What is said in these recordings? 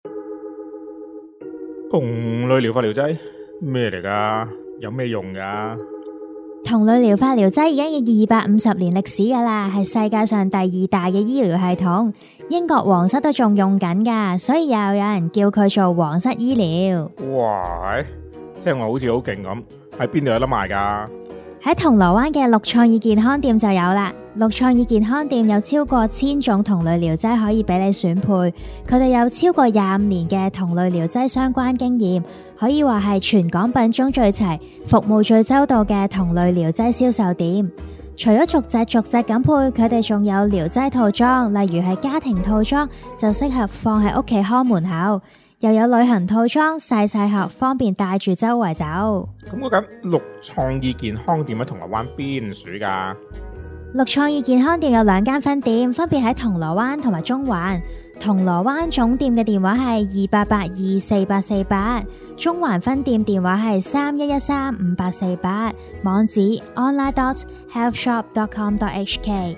同類療法療劑咩嚟㗎？有咩用㗎？ 同類療法療劑已經有250年歷史㗎啦，係世界上第2大嘅醫療系統。英國皇室都仲用緊㗎，所以又有人叫佢做皇室醫療。 哇，聽落好似好勁咁，喺邊度有得賣㗎？ 喺銅鑼灣嘅綠創意健康店就有啦。綠創意健康店有超過1000種同類療劑可以俾你選配，佢哋有超過25年嘅同類療劑相關經驗，可以話係全港品種最齊、服務最周到嘅同類療劑銷售店。除咗逐隻咁配，佢哋仲有療劑套裝，例如係家庭套裝，就適合放喺屋企看門口。又有旅行套裝，細盒，方便帶住周圍走。 咁嗰間綠創意健康店喺銅鑼灣邊處㗎？ 綠創意健康店有2間分店，分別喺銅鑼灣同埋中環。銅鑼灣總店嘅電話係28824848，中環分店電話係31135848，網址 online.healthshop.com.hk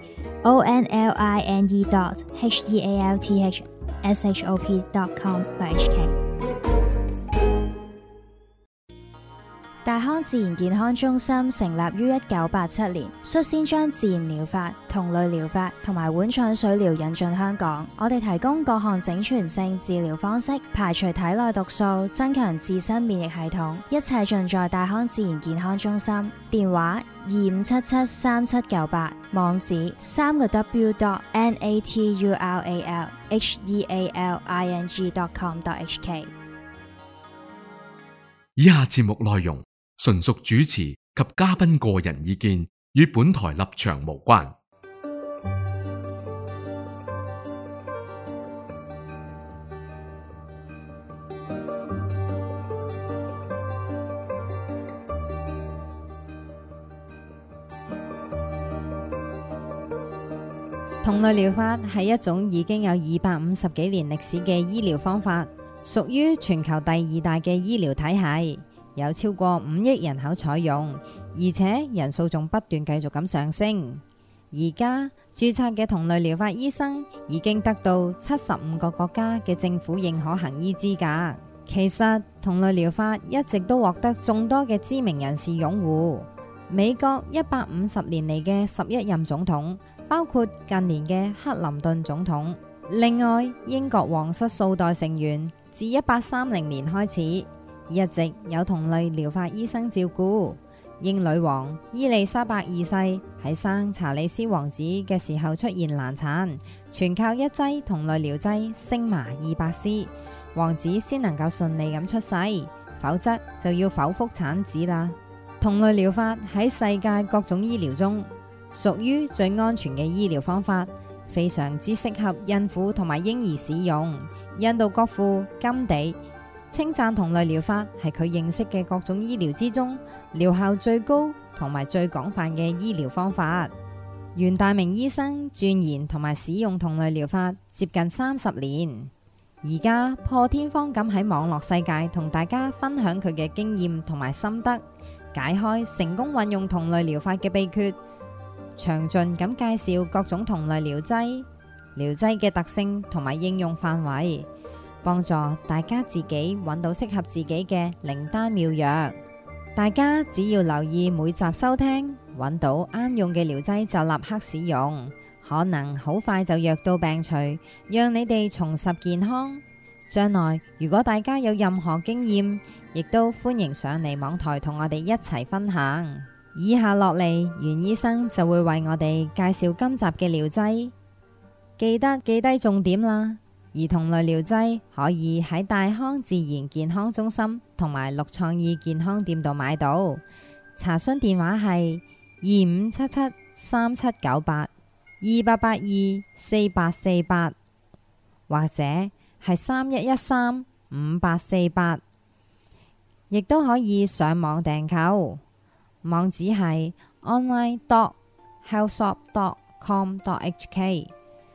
online.healthshop.com.hk。 大康自然健康中心成立於1987年，率先將自然療法、同類療法同埋碗廠水療引進香港。我哋提供各項整全性治療方式，排除體內毒素，增強自身免疫系統，一切盡在大康自然健康中心。電話25773798，網址3個 naturalhealing.com.hk。 以下節目內容純屬主持及嘉賓個人意見，與本台立場無關。 同類療法係一種已經有250幾年歷史嘅醫療方法，屬於全球第2大嘅醫療體系。有超過5億人口採用，而且人數仲不斷繼續咁上升。而家註冊嘅同類療法醫生已經得到75個國家嘅政府認可行醫資格。其實同類療法一直都獲得眾多嘅知名人士擁護。美國150年嚟嘅11任總統，包括近年嘅克林頓總統。另外，英國皇室數代成員自1830年開始，一直有同類療法醫生照顧。英女王伊麗莎白2世喺生查理斯王子嘅時候出現難產，全靠一劑同類療劑星麻200絲，王子先能夠順利咁出世，否則就要剖腹產子啦。同類療法喺世界各種醫療中屬於最安全嘅醫療方法，非常之適合孕婦同埋嬰兒使用。印度國父甘地稱讚同類療法係佢認識嘅各種醫療之中療效最高同埋最廣泛嘅醫療方法。袁大明醫生鑽研同埋使用同類療法接近30年，而家破天荒咁喺網絡世界同大家分享佢嘅經驗同埋心得，解開成功運用同類療法嘅秘訣，詳盡咁介紹各種同類療劑嘅特性同埋應用範圍，幫助大家自己揾到適合自己嘅靈丹妙藥。大家只要留意每集收聽，揾到啱用嘅療劑就立刻使用，可能好快就藥到病除，讓你哋重拾健康。將來如果大家有任何經驗，亦都歡迎上嚟網台同我哋一齊分享。以下落嚟，袁醫生就會為我哋介紹今集嘅療劑，記得記低重點啦。而同類療劑可以喺大康自然健康中心同埋綠創意健康店度買到，查詢電話係2577-3798-2882-4848，或者係3113-5848，亦都可以上網訂購，網址係 online.healthshop.com.hk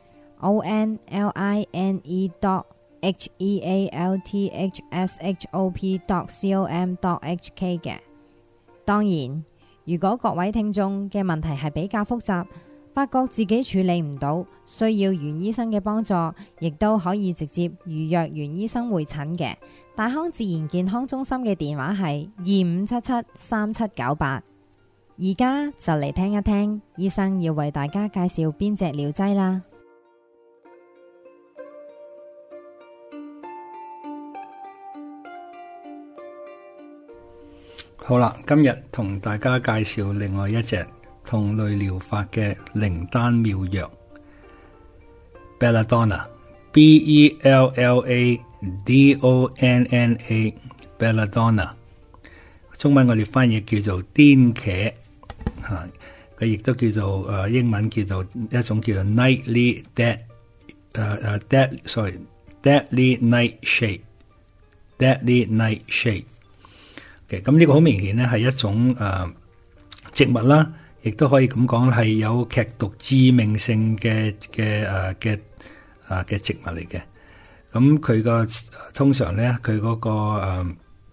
online.healthshop.com.hk 嘅。當然，如果各位聽眾嘅問題係比較複雜， 發覺自己處理唔到，需要袁醫生嘅幫助，亦都可以直接預約袁醫生會診嘅。大康自然健康中心嘅電話係25773798。而家就嚟聽一聽醫生要為大家介紹邊隻療劑啦。 好啦，今日同大家介紹另外一隻同類療法嘅靈丹妙藥 Belladonna，Belladonna， Belladonna， 中文我哋翻譯叫做癲茄，佢亦都叫做英文叫做一種叫做 Nightly Deadly Nightshade。咁呢個好明顯咧，係一種植物啦，亦都可以咁講係有劇毒致命性嘅植物嚟嘅。咁佢個通常咧，佢嗰個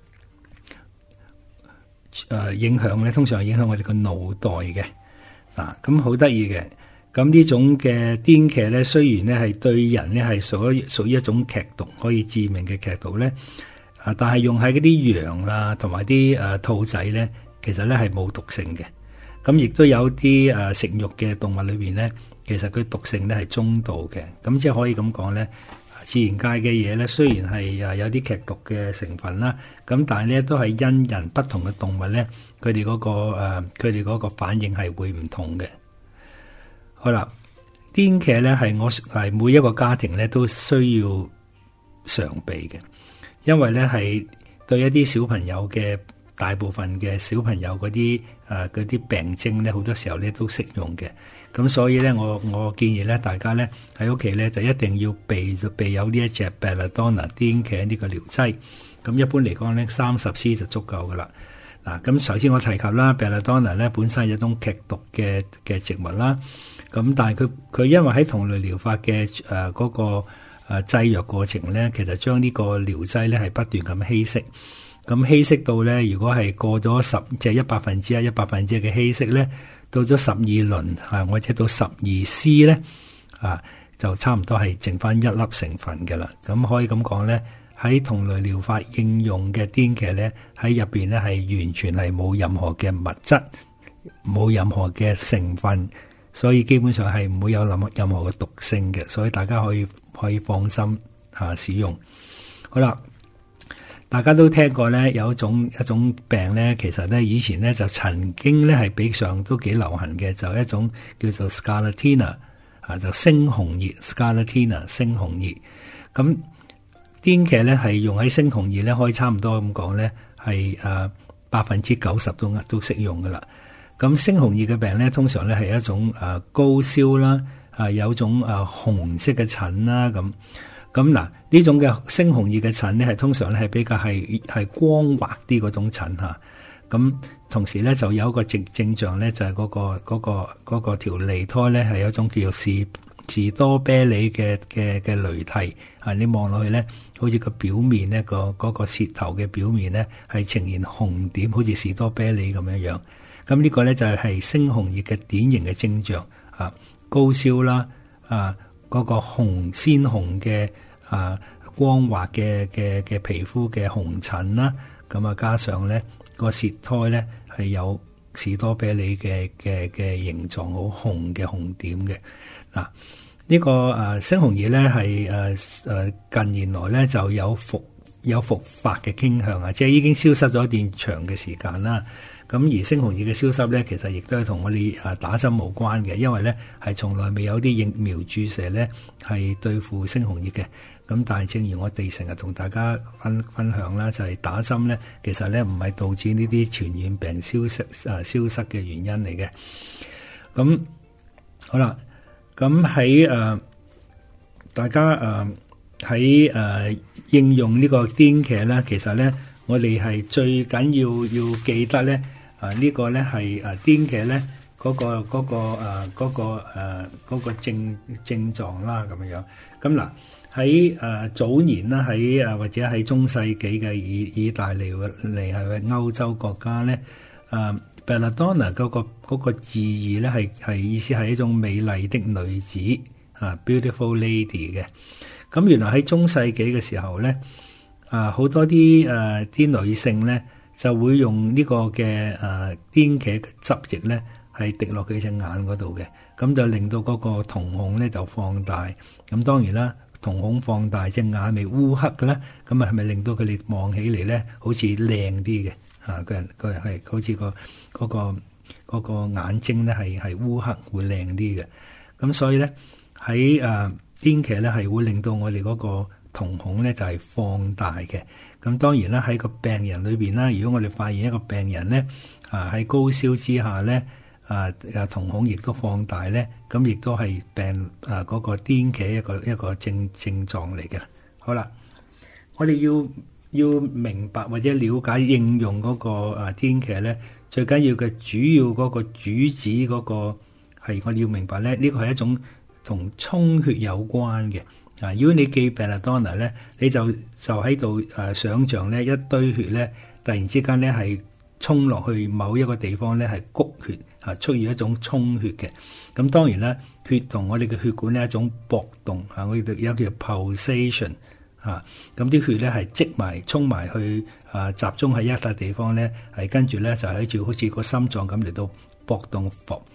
影響咧，通常係影響我哋個腦袋嘅。咁好得意嘅。咁呢種嘅癲茄咧，雖然咧係對人咧係屬於一種劇毒，可以致命嘅劇毒咧。但係用喺嗰啲羊啦，同埋啲兔仔咧，其實咧係冇毒性嘅。咁亦都有啲食肉嘅動物裏邊咧，其實佢毒性咧係中度嘅。咁即係可以咁講咧，自然界嘅嘢咧，雖然係有啲劇毒嘅成分啦，咁但係咧都係因人不同嘅動物咧，佢哋嗰個反應係會唔同嘅。好啦，癲茄咧係每一個家庭咧都需要常備嘅。因為咧係對一啲小朋友嘅大部分嘅小朋友嗰啲病徵咧，好多時候咧都適用嘅。咁所以咧，我建議咧，大家咧喺屋企咧就一定要備有呢一隻 Belladonna 癲茄呢個療劑。咁一般嚟講咧，30cc 就足夠噶啦。咁首先我提及啦 ，Belladonna 咧本身係一種劇毒嘅植物啦。咁但係佢因為喺同類療法嘅嗰個製藥過程咧，其實將呢個療劑咧係不斷咁稀釋，咁稀釋到咧，如果係過咗即係100%嘅稀釋咧，到咗12輪或者到12C 咧，就差唔多係剩翻1粒成分嘅啦。咁可以咁講咧，喺同類療法應用嘅癲茄咧，喺入邊咧係完全係冇任何嘅物質，冇任何嘅成分，所以基本上係唔會有任何嘅毒性嘅，所以大家可以放心使用。好啦，大家都聽過咧，有一種病咧，其實咧以前咧就曾經咧係比上都幾流行嘅，就一種叫做 Scarlatina 就猩紅熱 Scarlatina 猩紅熱。咁癲茄咧係用喺猩紅熱咧，可以差唔多咁講咧，係90%都適用噶啦。咁猩紅熱嘅病咧，通常咧係一種高燒啦，有種紅色嘅疹啦，咁嗱呢種嘅猩紅熱嘅疹咧，係通常咧係比較係光滑啲嗰種疹嚇。咁同時咧就有一個症狀咧，就係嗰個條脷苔咧係有一種叫做士多啤梨嘅鐳緹你望落去咧，好似個表面咧嗰個舌頭嘅表面咧係呈現紅點，好似士多啤梨咁樣。咁呢個咧就係猩紅熱嘅典型嘅徵象高燒啦，嗰個鮮紅嘅光滑嘅皮膚嘅紅疹啦，咁加上咧個舌苔咧係有士多啤梨嘅形狀，好紅嘅紅點嘅。呢個猩紅熱咧係近年來咧就有復發嘅傾向即係已經消失咗一段長嘅時間啦。咁而猩紅熱嘅消失咧，其實亦都係同我哋打針無關嘅，因為咧係從來未有啲疫苗注射咧係對付猩紅熱嘅。咁但係正如我哋成日同大家分享啦，就係打針咧，其實咧唔係導致呢啲傳染病消失嘅原因嚟嘅。咁好啦，咁喺大家喺應用呢個癲茄咧，其實咧我哋係最緊要記得咧。呢個咧係癲茄咧嗰個症狀啦咁樣。咁嗱喺早年啦，喺或者喺中世紀嘅意大利嚟係歐洲國家咧， belladonna 嗰個字義咧係意思係一種美麗的女子beautiful lady 嘅。咁原來喺中世紀嘅時候咧，好多啲女性咧就會用呢個嘅顛茄嘅汁液咧係滴落佢隻眼嗰度嘅，咁就令到嗰個瞳孔咧就放大。咁當然啦，瞳孔放大隻眼咪烏黑嘅咧，咁係咪令到佢哋望起嚟咧好似靚啲嘅？佢係好似嗰個眼睛咧係烏黑會靚啲嘅。咁所以咧喺顛茄咧係會令到我哋嗰個瞳孔咧就係放大嘅。咁當然啦，喺個病人裏邊啦，如果我哋發現一個病人咧喺高燒之下咧瞳孔亦都放大咧，咁亦都係病嗰個顛茄一個症狀嚟嘅。好啦，我哋要明白或者了解應用嗰個顛茄咧，最緊要嘅主要嗰個主旨嗰個係我哋要明白咧，呢個係一種同充血有關嘅。如果你記 belladonna 咧，你就喺度想像咧一堆血咧，突然之間咧係衝落去某一個地方咧係谷血出現一種充血嘅。咁當然啦，血同我哋嘅血管咧一種搏動我哋有叫 pulsation 咁啲血咧係積埋衝埋去集中喺一笪地方咧，係跟住咧就好似個心臟咁嚟到搏動，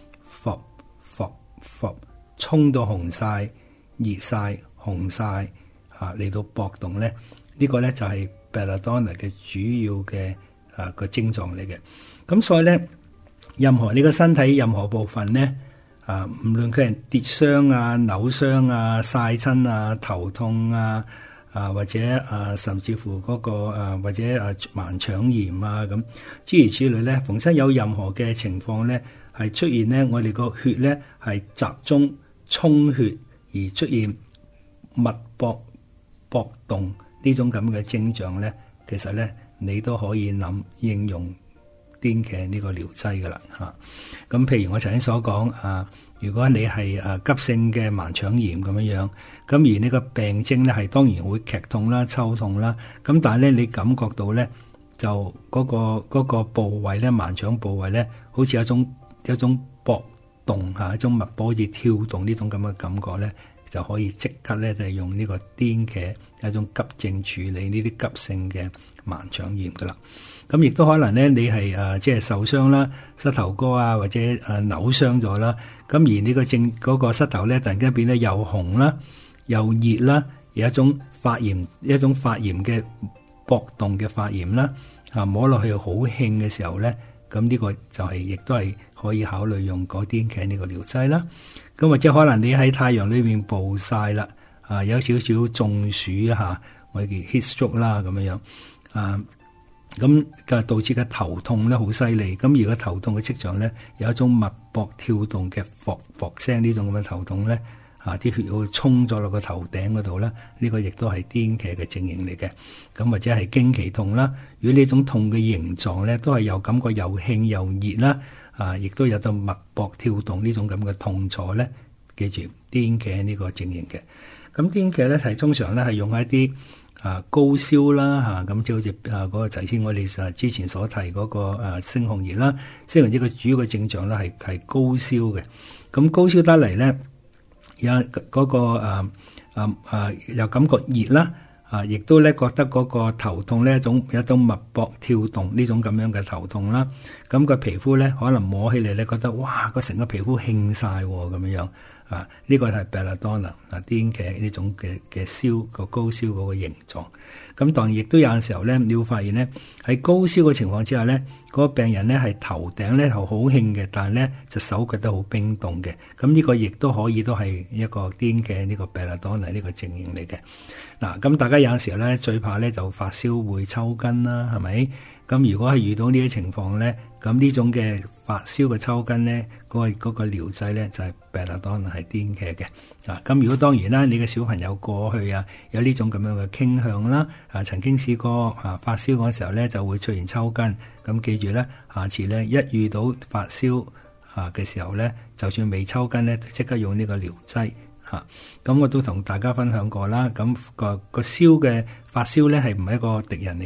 衝到紅晒、熱晒、紅晒嚟到搏動咧，呢個咧就係 belladonna 嘅主要嘅個症狀嚟嘅。咁所以咧，任何你個身體任何部分咧唔論佢係跌傷扭傷曬親頭痛或者甚至乎嗰個或者盲腸炎咁諸如此類咧，逢親有任何嘅情況咧係出現咧，我哋個血咧係集中充血而出現脈搏動呢種咁嘅徵象咧，其實咧你都可以應用顛茄呢個療劑噶啦咁譬如我曾經所講如果你係急性嘅盲腸炎咁樣，咁而呢個病徵咧係當然會劇痛啦、抽痛啦，咁但係咧你感覺到咧就嗰個部位咧，盲腸部位咧好似有一種搏動一種脈搏好似跳動呢種咁嘅感覺咧，就可以即刻咧就係用呢個顛茄一種急症處理呢啲急性嘅盲腸炎噶啦。咁亦都可能咧你係即係受傷啦，膝頭哥或者扭傷咗啦，咁而呢個嗰個膝頭咧突然間變得又紅啦又熱啦，有一種發炎嘅搏動嘅發炎啦摸落去好興嘅時候咧，咁呢個就係亦都係可以考慮用嗰顛茄呢個療劑啦。咁或者可能你喺太陽裏面暴曬啦有少少中暑我哋叫 heat stroke 啦咁樣咁嘅導致嘅頭痛咧好犀利，咁而個頭痛嘅跡象咧有一種脈搏跳動嘅霍聲，呢種咁嘅頭痛咧啲血會衝咗落個頭頂嗰度啦，呢個亦都係顛茄嘅症型嚟嘅。咁或者係經期痛啦，如果呢種痛嘅形狀咧都係有感覺又興又熱啦亦都有到脈搏跳動呢種咁嘅痛楚咧，記住顛茄呢個症型嘅。咁顛茄咧係通常咧係用喺啲高燒啦咁即係好似嗰個頭先我哋之前所提嗰個猩紅熱啦，猩紅熱嘅主要嘅症狀咧係高燒嘅。咁高燒得嚟咧有嗰個又感覺熱啦亦都咧覺得嗰個頭痛咧有一種脈搏跳動呢種咁樣嘅頭痛啦。咁個皮膚咧可能摸起嚟咧覺得哇個成個皮膚興晒咁樣呢個係 belladonna 顛茄呢種嘅燒個高燒嗰個形狀。咁當然亦都有陣時候咧，你會發現咧喺高燒嘅情況之下咧，嗰個病人咧係頭頂咧頭好興嘅，但係咧就手腳都好冰凍嘅。咁呢個亦都可以都係一個顛茄呢個 belladonna 呢個症型嚟嘅。咁大家有陣時候咧最怕咧就發燒會抽筋啦，係咪？咁如果係遇到呢啲情況咧，咁呢種嘅發燒嘅抽筋咧，嗰個療劑咧就係 belladonna 係顛茄嘅。咁如果當然啦，你嘅小朋友過去有呢種咁樣嘅傾向啦，曾經試過發燒嗰時候咧就會出現抽筋。咁記住咧，下次咧一遇到發燒嘅時候咧，就算未抽筋咧，即刻用呢個療劑。咁我都同大家分享過啦。咁個燒嘅發燒咧係唔係一個敵人嚟嘅？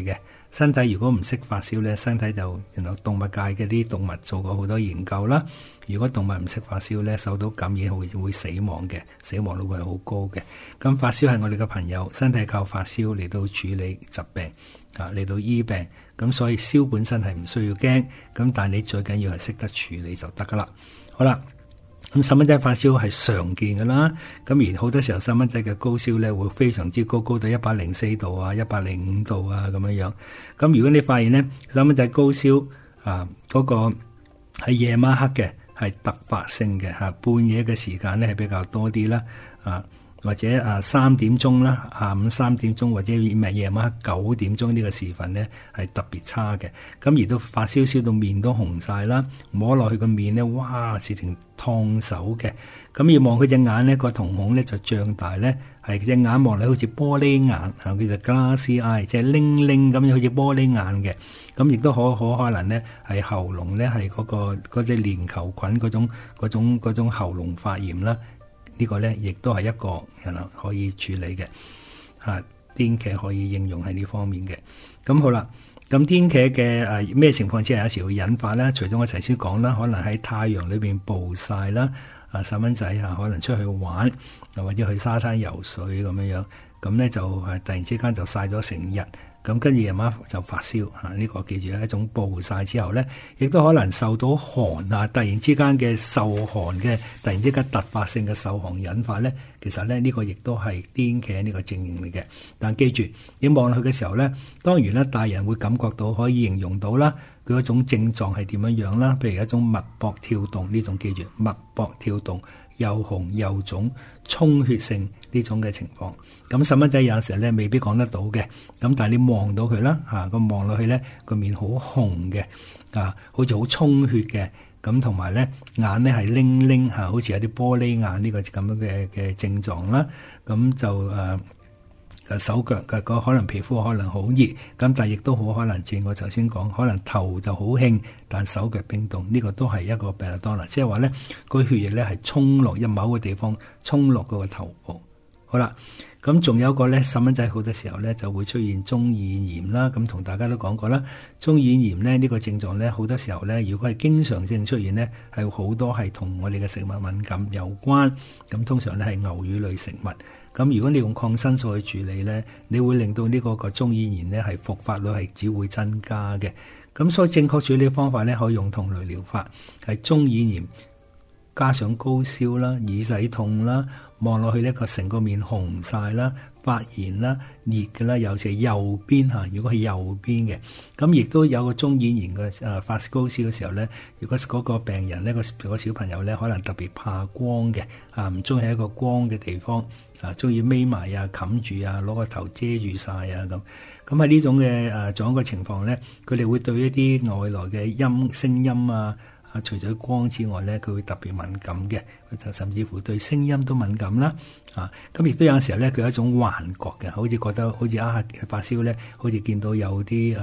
身體如果唔識發燒咧，身體就然後動物界嘅啲動物做過好多研究啦。如果動物唔識發燒咧，受到感染會死亡嘅，死亡率會係好高嘅。咁發燒係我哋嘅朋友，身體靠發燒嚟到處理疾病嚟到醫病。咁所以燒本身係唔需要驚，咁但係你最緊要係識得處理就得噶啦。好啦。咁細蚊仔發燒係常見㗎啦，咁而好多時候細蚊仔嘅高燒咧會非常之高，高到104度啊、105度啊咁樣樣。咁如果你發現咧細蚊仔高燒嗰個係夜晚黑嘅，係突發性嘅半夜嘅時間咧係比較多啲啦，或者3點鐘啦，下午3點鐘或者夜晚黑9點鐘呢個時分咧係特別差嘅。咁而都發燒燒到面都紅晒啦，摸落去個面咧，哇，事情燙手嘅。咁要望佢隻眼咧，個瞳孔咧就脹大咧，係隻眼望嚟好似玻璃眼，叫做 glassy eye， 即係拎拎咁樣好似玻璃眼嘅。咁亦都可能咧係喉嚨咧係嗰隻鏈球菌嗰種喉嚨發炎啦。呢個咧亦都係一個可以處理嘅癲茄可以應用喺呢方面嘅。咁好啦，咁癲茄嘅咩情況之下有時會引發咧？除咗我頭先講啦，可能喺太陽裏邊暴曬啦，細蚊仔可能出去玩，或者去沙灘游水咁樣，咁咧就突然之間就曬咗成日。咁跟住夜晚就發燒呢個記住一種暴曬之後咧，亦都可能受到寒突然之間嘅受寒嘅，突然之間突發性嘅受寒引發咧，其實咧呢個亦都係癲茄呢個症型嚟嘅。但記住，你望落去嘅時候咧，當然咧大人會感覺到可以形容到啦，佢嗰種症狀係點樣啦，譬如一種脈搏跳動呢種，記住脈搏跳動。又紅又腫、充血性呢種嘅情況，咁細蚊仔有陣時咧未必講得到嘅，咁但係你望到佢啦，個望落去咧個面好紅嘅，好似好充血嘅，咁同埋咧眼咧係拎拎好似有啲玻璃眼呢個咁樣嘅症狀啦，咁就手腳嘅可能皮膚可能好熱，咁但係亦都好可能正我頭先講，可能頭就好興，但手腳冰凍，呢個都係一個belladonna，即係話咧個血液咧係衝落某個地方，衝落嗰個頭部。好啦，咁仲有一個咧細蚊仔好多時候咧就會出現中耳炎啦，咁同大家都講過啦，中耳炎咧呢個症狀咧好多時候咧，如果係經常性出現咧，係好多係同我哋嘅食物敏感有關，咁通常咧係牛乳類食物。咁如果你用抗生素去處理咧，你會令到呢個中耳炎咧係復發率係只會增加嘅。咁所以正確處理方法咧可以用同類療法，係中耳炎加上高燒啦、耳仔痛啦，望落去呢個成個面紅晒啦、發炎啦、熱嘅啦，尤其係右邊如果係右邊嘅，咁亦都有個中耳炎嘅發高燒嘅時候咧，如果嗰個病人呢個小朋友咧可能特別怕光嘅唔中意喺一個光嘅地方中意匿埋冚住攞個頭遮住晒咁喺呢種嘅狀嘅情況咧，佢哋會對一啲外來嘅聲音除咗光之外咧，佢會特別敏感嘅，甚至乎對聲音都敏感啦。咁亦都有陣時候咧，佢有一種幻覺嘅，好似覺得好似發燒咧，好似見到有啲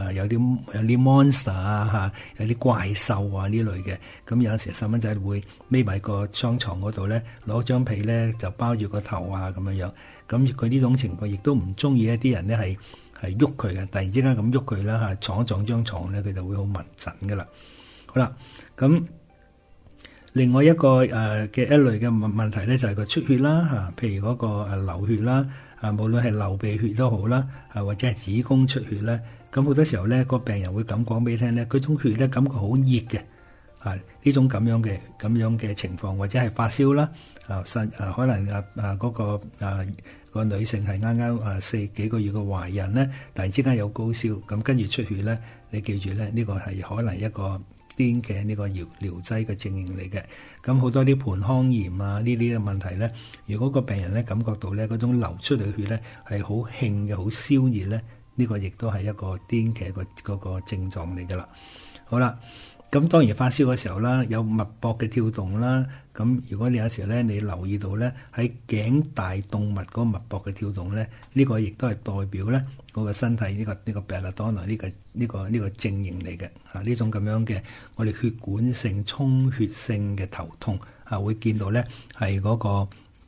monster 有啲怪獸呢類嘅。咁有陣時細蚊仔會匿埋個雙床嗰度咧，攞張被咧就包住個頭咁樣。咁佢呢種情況亦都唔中意一啲人咧係喐佢嘅，突然之間咁喐佢啦撞張床咧，佢就會好敏感噶啦。好啦，咁另外一個嘅一類嘅問題咧就係個出血啦譬如嗰個流血啦無論係流鼻血都好啦或者係子宮出血咧，咁好多時候咧個病人會咁講俾你聽咧，佢種血咧感覺好熱嘅呢種咁樣嘅情況，或者係發燒啦可能嗰個女性係啱啱幾個月嘅懷孕咧，突然之間有高燒，咁跟住出血咧，你記住咧呢個係可能一個癲嘅呢個療劑嘅症型嚟嘅。咁好多啲盆腔炎呢啲嘅問題咧，如果個病人咧感覺到咧嗰種流出嚟嘅血咧係好興嘅、好燒熱咧，呢個亦都係一個癲嘅嗰個症狀嚟噶啦。好啦，咁當然發燒嘅時候啦，有脈搏嘅跳動啦。咁如果你有時咧，你留意到咧喺頸大動脈嗰個脈搏嘅跳動咧，呢個亦都係代表咧嗰個身體呢個 belladonna 呢個症型嚟嘅呢種咁樣嘅我哋血管性充血性嘅頭痛會見到咧係嗰個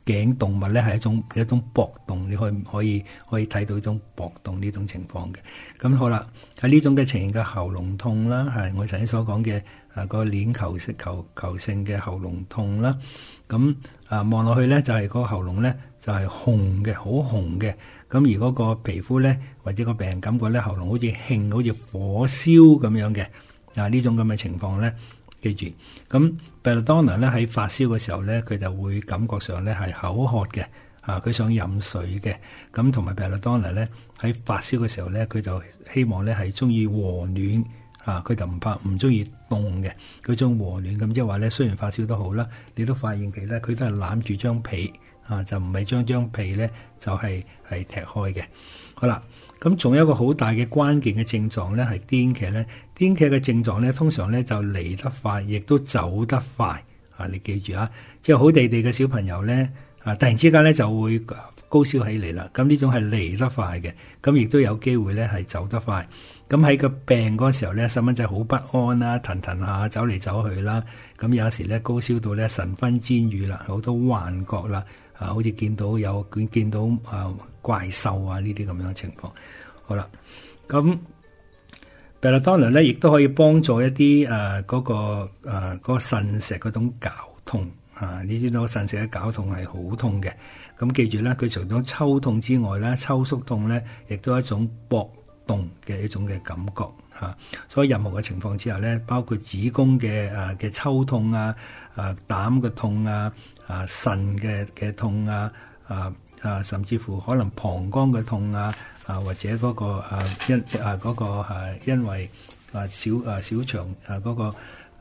頸動脈咧係一種搏動，你可以睇到一種搏動呢種情況嘅。咁好啦，喺呢種嘅情形嘅喉嚨痛啦，係我頭先所講嘅個鏈球性嘅喉嚨痛啦。咁望落去咧就係個喉嚨咧就係紅嘅，好紅嘅。咁而嗰個皮膚咧或者個病人感覺咧喉嚨好似興，好似火燒咁樣嘅。呢種咁嘅情況咧，記住。咁 belladonna 咧喺發燒嘅時候咧，佢就會感覺上咧係口渴嘅，佢想飲水嘅。咁同埋 belladonna 咧喺發燒嘅時候咧，佢就希望咧係中意和暖，佢就唔中意凍嘅，佢中意和暖。咁即係話咧，雖然發燒都好啦，你都發現佢咧，佢都係攬住張被，就唔係將被咧就係踢開嘅。好啦。咁仲有一個好大嘅關鍵嘅症狀咧，係癲痌咧。癲痌嘅症狀咧，通常咧就嚟得快，亦都走得快。你記住即係好地地嘅小朋友咧，突然之間咧就會高燒起嚟啦。咁呢種係嚟得快嘅，咁亦都有機會咧係走得快。咁喺個病嗰時候咧，細蚊仔好不安啦，騰下走嚟走去啦。咁有時咧高燒到咧神昏煎語啦，好多幻覺啦，好似見到怪獸呢啲咁樣嘅情況。好啦，咁 belladonna 咧亦都可以幫助一啲嗰個腎石嗰種絞痛。你知道腎石嘅絞痛係好痛嘅。咁記住咧，佢除咗抽痛之外咧，抽縮痛咧亦都係一種搏動嘅一種嘅感覺。所以任何嘅情況之下咧，包括子宮嘅抽痛膽嘅痛腎嘅痛甚至乎可能膀胱嘅痛或者嗰個因為小腸嗰個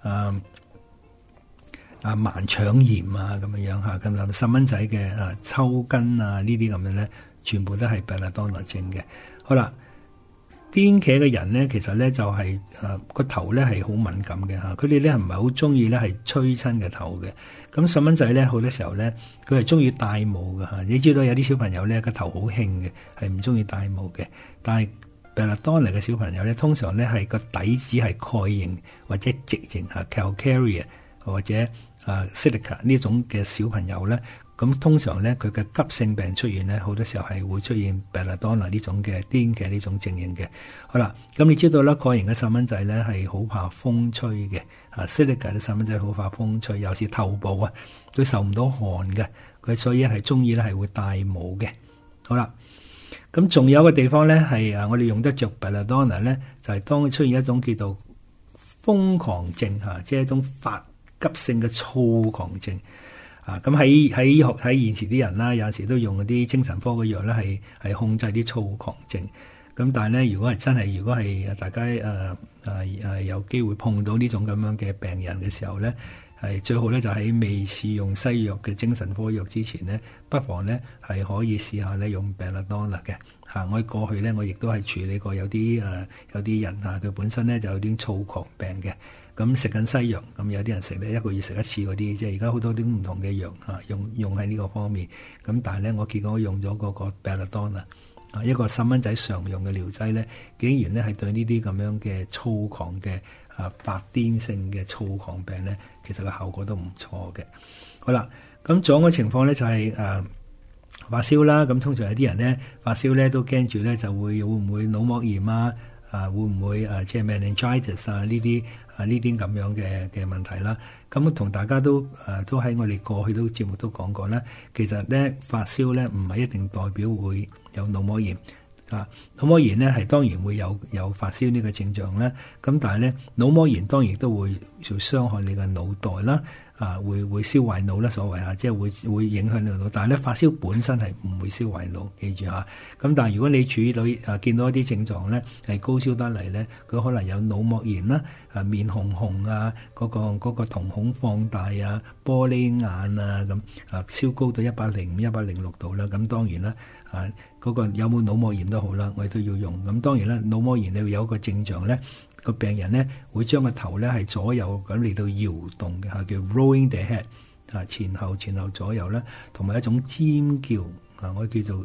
盲腸炎咁樣嚇，咁細蚊仔嘅抽筋呢啲咁樣咧，全部都係 belladonna 症嘅。好啦。癲痌嘅人咧，其實咧就係個頭咧係好敏感嘅嚇，佢哋咧唔係好中意咧係吹親嘅頭嘅。咁細蚊仔咧好多時候咧，佢係中意戴帽嘅嚇。你知道有啲小朋友咧個頭好興嘅，係唔中意戴帽嘅。但係 belladonna 嘅小朋友咧，通常咧係個底子係蓋形或者直形calcareous 或者silica 呢種嘅小朋友咧。咁通常咧，佢嘅急性病出現咧，好多時候係會出現 belladonna 呢種嘅癲嘅呢種症型嘅。好啦，咁你知道啦，蓋型嘅細蚊仔咧係好怕風吹嘅，silica 啲細蚊仔好怕風吹，尤其是頭部佢受唔到寒嘅，佢所以係中意咧係會戴帽嘅。好啦，咁仲有一個地方咧係我哋用得着 belladonna 咧，就係當佢出現一種叫做瘋狂症即係一種發急性嘅躁狂症。咁喺現時啲人啦，有陣時都用嗰啲精神科嘅藥咧，係控制啲躁狂症。咁但係咧，如果係大家有機會碰到呢種咁樣嘅病人嘅時候咧，係最好咧就喺未試用西藥嘅精神科藥之前咧，不妨咧係可以試下咧用 belladonna 嘅。我過去咧，我亦都係處理過有啲人佢本身咧就有啲躁狂病嘅。咁食緊西藥，咁有啲人食咧1個月食一次嗰啲，即係而家好多啲唔同嘅藥用喺呢個方面。咁但係咧，我結果用咗嗰個 belladonna 一個細蚊仔常用嘅療劑咧，竟然咧係對呢啲咁樣嘅躁狂嘅發癲性嘅躁狂病咧，其實個效果都唔錯嘅。好啦，咁仲有個情況咧就係發燒啦。咁通常有啲人咧發燒咧都驚住咧就會唔會腦膜炎會唔會即係 meningitis 呢啲咁樣嘅問題啦？咁同大家都喺我哋過去都節目都講過啦。其實咧發燒咧唔係一定代表會有腦膜炎。腦膜炎咧係當然會有發燒呢個症狀啦。咁但係咧腦膜炎當然都會傷害你嘅腦袋啦。會燒壞腦啦，所謂即係會影響你腦。但係咧發燒本身係唔會燒壞腦，記住咁但係如果你注意到見到一啲症狀咧係高燒得嚟咧，佢可能有腦膜炎啦，面紅紅嗰個瞳孔放大玻璃眼咁燒高到105、106度啦。咁當然啦嗰個有冇腦膜炎都好啦，我哋都要用。咁當然啦，腦膜炎你會有一個症狀咧。個病人咧會將個頭咧係左右咁嚟到搖動嘅叫 rolling the head 前後左右啦，同埋一種尖叫我叫做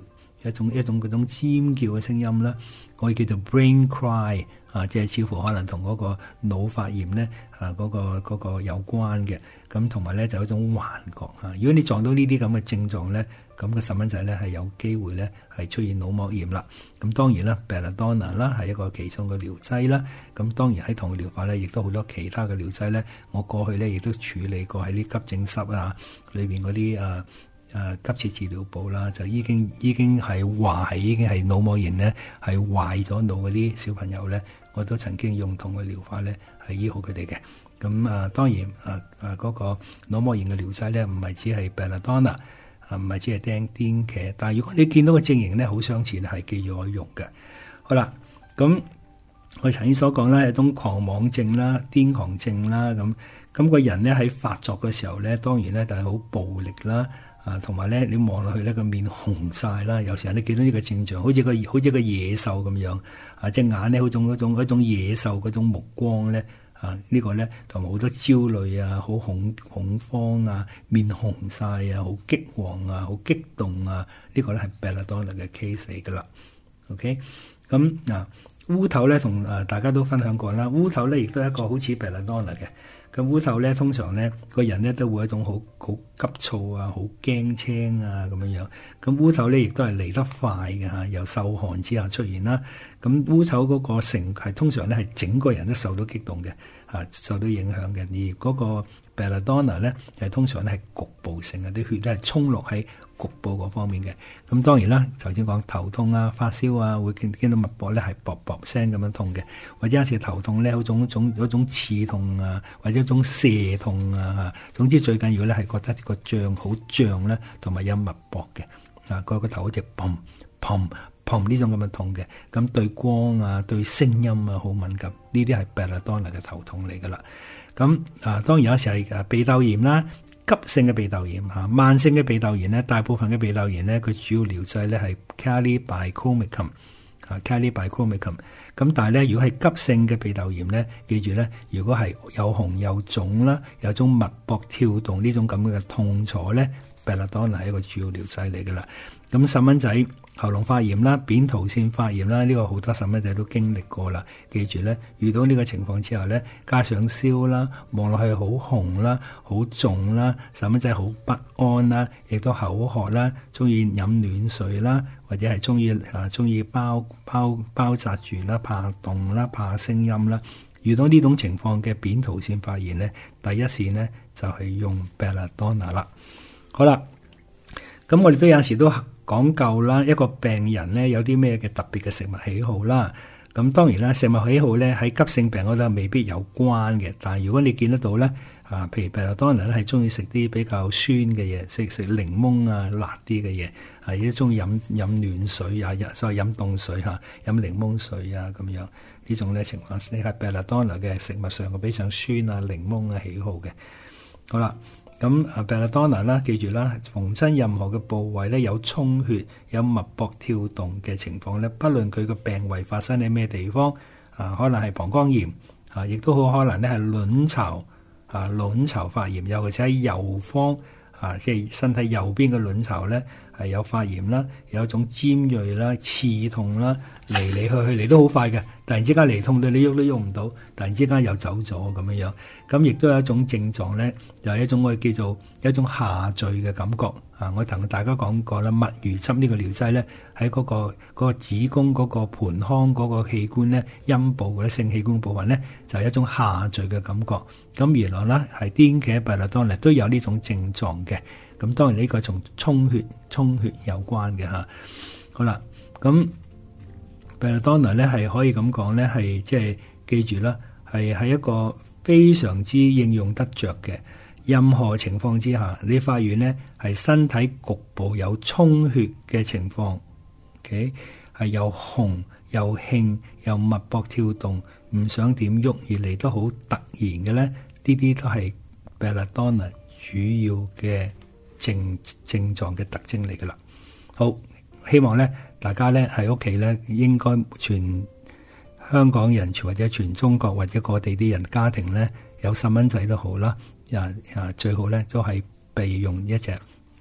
一種嗰種尖叫嘅聲音啦，可以叫做 brain cry 即係似乎可能同嗰個腦發炎咧嗰個有關嘅。咁同埋咧就有一種幻覺如果你撞到呢啲咁嘅症狀咧，咁個細蚊仔咧係有機會咧係出現腦膜炎啦。咁當然啦 belladonna 啦係一個其中嘅療劑啦。咁當然喺糖療法咧，亦都好多其他嘅療劑咧。我過去咧亦都處理過喺啲急症室裏邊嗰啲急切治療部啦，就已經係話係已經係腦膜炎咧，係壞咗腦嗰啲小朋友咧，我都曾經用同嘅療法咧係醫好佢哋嘅。咁當然嗰個腦膜炎嘅療劑咧，唔係只係 belladonna 唔係只係癲茄，但係如果你見到個症型咧好相似咧，係記住我用嘅。好啦，咁我頭先所講啦，有一種狂妄症啦、癲狂症啦，咁個人咧喺發作嘅時候咧，當然咧就係好暴力啦。同埋咧，你望落去咧個面紅晒啦，有時候你見到呢個症狀，好似個野獸咁樣，隻眼咧好種一種野獸嗰種目光咧，呢個咧同埋好多焦慮好恐慌面紅晒好激昂好激動呢個咧係 belladonna 嘅 case 嚟噶啦。OK， 咁烏頭咧同大家都分享過啦，烏頭咧亦都係一個好似 belladonna 嘅。咁烏頭咧，通常咧個人咧都會一種好急躁好驚青咁樣。咁烏頭咧亦都係嚟得快嘅由受寒之下出現啦。咁烏頭嗰個係通常咧係整個人都受到激動嘅受到影響嘅。而嗰個 belladonna 咧係通常咧係局部性嘅，啲血咧係衝落喺局部嗰方面嘅。咁當然啦，頭先講頭痛發燒會見到脈搏咧係啵啵聲咁樣痛嘅，或者有時頭痛咧有種刺痛或者一種瀉痛總之最緊要咧係覺得個脹好脹咧，同埋有脈搏嘅個頭好似砰砰砰呢種咁嘅痛嘅。咁對光對聲音好敏感，呢啲係 belladonna 嘅頭痛嚟噶啦。咁當然有時係鼻竇炎啦，急性嘅鼻竇炎慢性嘅鼻竇炎咧，大部分嘅鼻竇炎咧，佢主要療劑咧係 Carbimazepine Carbimazepine。咁但係咧，如果係急性嘅鼻竇炎咧，記住咧，如果係又紅又腫啦，有種脈搏跳動呢種咁嘅痛楚咧，belladonna 係一個主要療劑嚟噶啦。咁細蚊仔喉嚨發炎啦、扁桃腺發炎啦，呢個好多細蚊仔都經歷過啦。記住咧，遇到呢個情況之下咧，加上燒啦，望落去好紅啦、好腫啦，細蚊仔好不安啦，亦都口渴啦，中意飲暖水啦，或者係中意包紮住啦，怕凍啦、怕聲音啦。遇到呢種情況嘅扁桃腺發炎咧，第一線咧就係用 belladonna 啦。好啦，咁我哋都有時都講究啦，一個病人咧有啲咩嘅特別嘅食物喜好啦。咁當然啦，食物喜好咧喺急性病嗰度未必有關嘅，但係如果你見得到咧，譬如 belladonna 咧係中意食啲比較酸嘅嘢，食檸檬辣啲嘅嘢，亦都中意飲暖水所謂飲凍水飲檸檬水咁樣呢種咧情況，呢係 belladonna 嘅食物上嘅比較酸檸檬喜好嘅。好啦。咁belladonna 啦，記住啦，逢親任何嘅部位咧有充血、有脈搏跳動嘅情況咧，不論佢個病位發生喺咩地方，可能係膀胱炎，亦都好可能咧係卵巢發炎，尤其是喺右方，即係身體右邊嘅卵巢咧係有發炎啦，有一種尖銳啦、刺痛啦，嚟嚟都好快嘅，突然之間嚟痛到你喐都喐唔到，突然之間又走咗咁樣。咁亦都有一種症狀咧，就係一種我哋叫做一種下墜嘅感覺。我同大家講過啦，墨魚汁呢個療劑咧，喺嗰個子宮嗰個盆腔嗰個器官咧，陰部嘅性器官部分咧，就係一種下墜嘅感覺。咁原來咧係癲茄 belladonna 都有呢種症狀嘅。咁當然呢個同充血有關嘅嚇。好啦，咁 belladonna 咧係可以咁講咧，係即係記住啦，係一個非常之應用得着嘅。任何情況之下，你發現咧係身體局部有充血嘅情況 ，OK 係又紅又興又脈搏跳動，唔想點喐而嚟得好突然嘅咧，呢啲都係 belladonna 主要嘅症狀嘅特徵嚟噶啦。好，希望咧大家咧喺屋企咧，應該全香港人或者全中國或者各地啲人家庭咧，有細蚊仔都好啦，最好咧都係備用一隻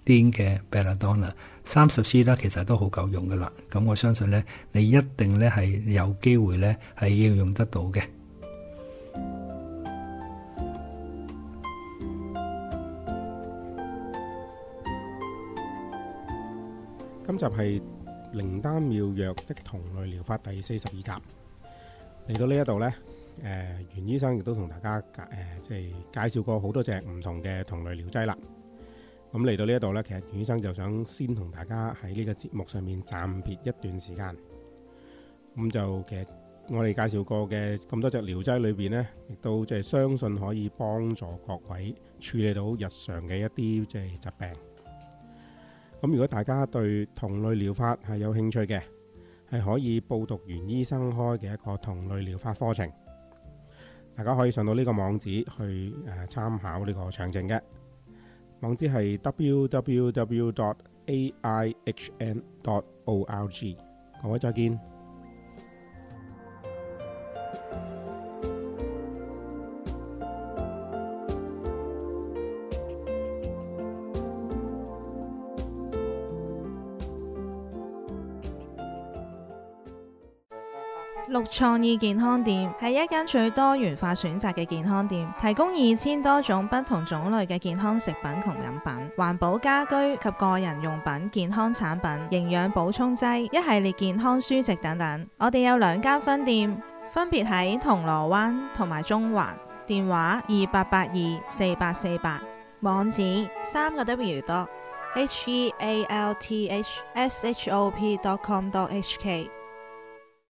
癲嘅 Belladonna 30cc 啦，其實都好夠用噶啦。咁我相信呢，你一定呢係有機會呢係應用得到嘅。 今集係靈丹妙藥的同類療法第42集。嚟到呢一度呢，袁醫生亦都同大家即係介紹過好多隻唔同嘅同類療劑啦。咁嚟到呢一度呢，其實袁醫生就想先同大家喺呢個節目上面暫別一段時間。咁就其實我哋介紹過嘅咁多隻療劑裏邊呢，亦都即係相信可以幫助各位處理到日常嘅一啲即係疾病。咁如果大家對同類療法係有興趣嘅，係可以報讀袁醫生開嘅一個同類療法課程。大家可以上到呢個網址去參考呢個詳情嘅。網址係 www.aihn.org。各位再見。 綠創意健康店係一間最多元化選擇嘅健康店，提供2000多種不同種類嘅健康食品同飲品、環保家居及個人用品、健康產品、營養補充劑、一系列健康書籍等等。我哋有2間分店，分別喺銅鑼灣同埋中環，電話28824848，網址3W.healthshop.com.hk。